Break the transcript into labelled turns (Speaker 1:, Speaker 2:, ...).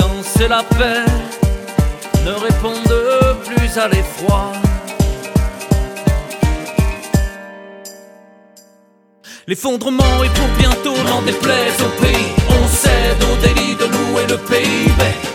Speaker 1: silence et la paix ne répondent plus à l'effroi. L'effondrement est pour bientôt, n'en déplaise au pays. On cède au délit de louer le PIB.